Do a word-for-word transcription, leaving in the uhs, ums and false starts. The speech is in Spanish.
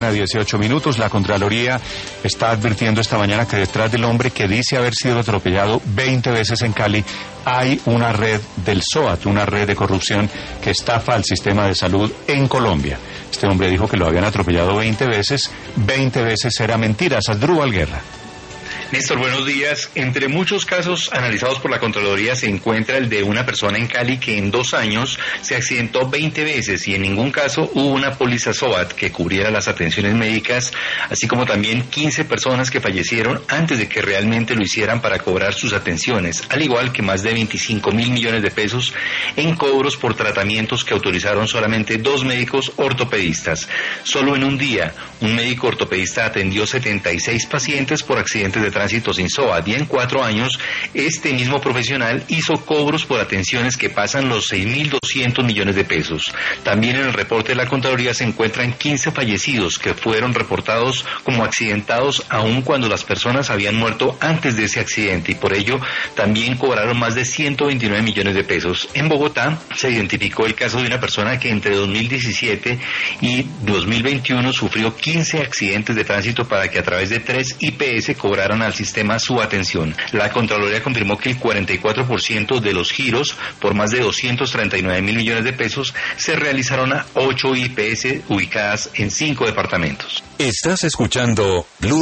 A dieciocho minutos, la Contraloría está advirtiendo esta mañana que detrás del hombre que dice haber sido atropellado veinte veces en Cali hay una red del SOAT, una red de corrupción que estafa al sistema de salud en Colombia. Este hombre dijo que lo habían atropellado veinte veces, veinte veces era mentira. Asdrúbal Guerra. Néstor, buenos días. Entre muchos casos analizados por la Contraloría se encuentra el de una persona en Cali que en dos años se accidentó veinte veces y en ningún caso hubo una póliza SOAT que cubriera las atenciones médicas, así como también quince personas que fallecieron antes de que realmente lo hicieran para cobrar sus atenciones, al igual que más de veinticinco mil millones de pesos en cobros por tratamientos que autorizaron solamente dos médicos ortopedistas. Solo en un día, un médico ortopedista atendió setenta y seis pacientes por accidentes de tránsito sin SOAT, y en cuatro años este mismo profesional hizo cobros por atenciones que pasan los seis mil doscientos millones de pesos. También en el reporte de la Contraloría se encuentran quince fallecidos que fueron reportados como accidentados aun cuando las personas habían muerto antes de ese accidente, y por ello también cobraron más de ciento veintinueve millones de pesos. En Bogotá se identificó el caso de una persona que entre dos mil diecisiete y dos mil veintiuno sufrió quince accidentes de tránsito para que a través de tres I P S cobraran al sistema su atención. La Contraloría confirmó que el cuarenta y cuatro por ciento de los giros por más de doscientos treinta y nueve mil millones de pesos se realizaron a ocho I P S ubicadas en cinco departamentos. Estás escuchando Blue